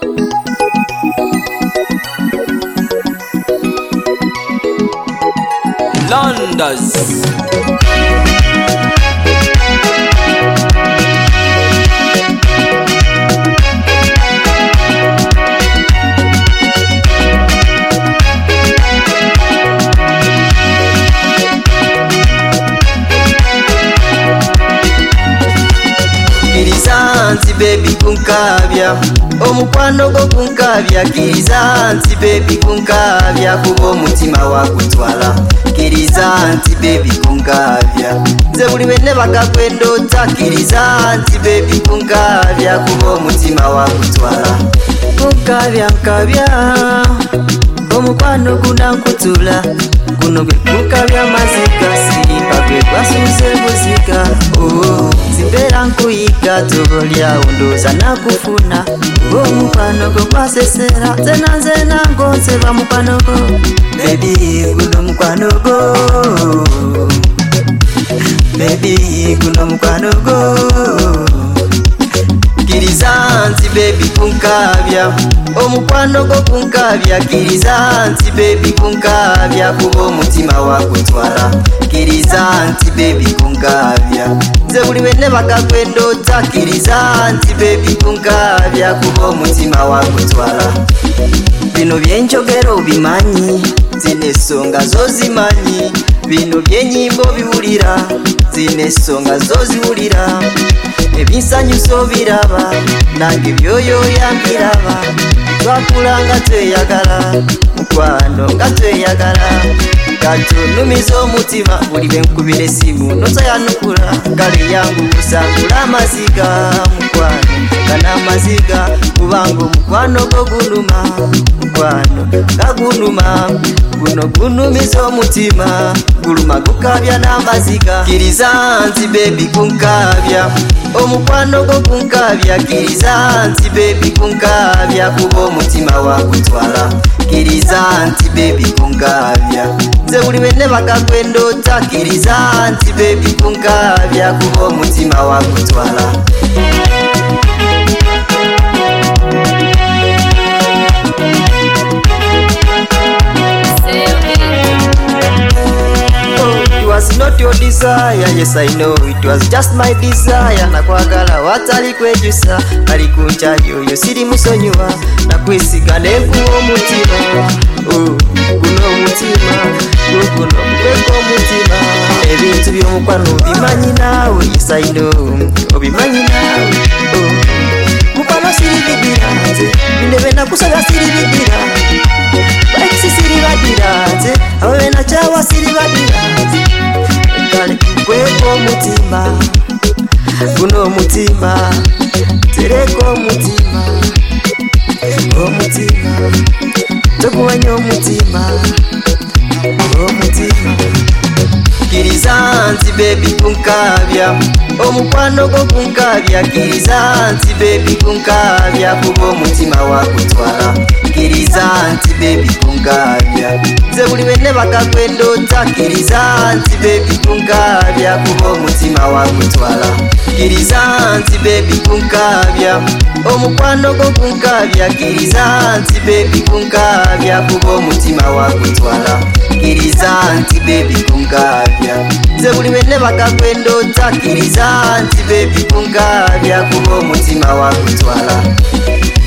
Londons. Kirizanti baby kunkabya omukwano go kunkabya kirizanti baby kunkabya kuba omutima wakutwala kirizanti baby kunkabya nze buli bene bakakwendota kirizanti baby kunkabya kuba omutima wakutwala kunkabya nkabya omukwano gunankutula guno gwe kunkabya mazika sirimba gwe gwasuze muzika zimbera nkuyiga tobolyawo ndoza nakufuna omukwano gwo gwasesera zena ngonseba mukwano go baby guno mukwano go baby guno mukwano go kirizanti baby kunkabya omukwano go kunkabya kirizanti baby kunkabya kuba omutima wakutwala kirizanti baby kunkabya nze buli bene bakakwendota kirizanti baby kunkabya kuba omutima wakutwala bino byenjogero bimanyi zinesonga zozimanyi bino byenyimbo biwulira zinesonga zoziwulira ebinsanyuso biraba nange byoyo yambiraba twakula nga tweyagala mukwano nga tweyagala katunumiza omutima buli benkubira esimu notayanukula kale yangu kusangula amaziga mukwano kana amaziga kubanga omukwano go gunuma mukwano gagunuma guno gunumiza omutima guluma gukabya n'amaziga kirizanti baby kunkabya omukwano go kunkabya kirizanti baby kunkabya kuba omutima wakutwala kirizanti baby kunkabya nze buli bene bakakwendota kirizanti baby kunkabya kuba omutima wakutwala It was not your desire, yes I know it was just my desire. Nakwagala watali kwejusa kali kuncha yoyo siri musonywa nakwesiga nenkuwa omutima guno omutima guno mukweko omutima ebintu by'omukwano obimanyi naawe yes I know obimanyi naawe mukwano siri bidira nze bine nakusaba siri bidira baiksi siri badira nze awe nakyawa siri badira kale kweko omutima guno omutima tereko omutima tokuwanya omutima kirizanti baby kunkabya omukwano go kunkabya kirizanti baby kunkabya kuba omutima wakutwala kirizanti baby kunkabya nze buli bene bakakwendota kirizanti baby kunkabya kuba omutima wakutwala kirizanti baby kunkabya omukwano go kunkabya kirizanti baby kunkabya kuba omutima wakutwala kirizanti baby kunkabya nze buli bene bakakwendota kirizanti baby kunkabya kuba omutima wakutwala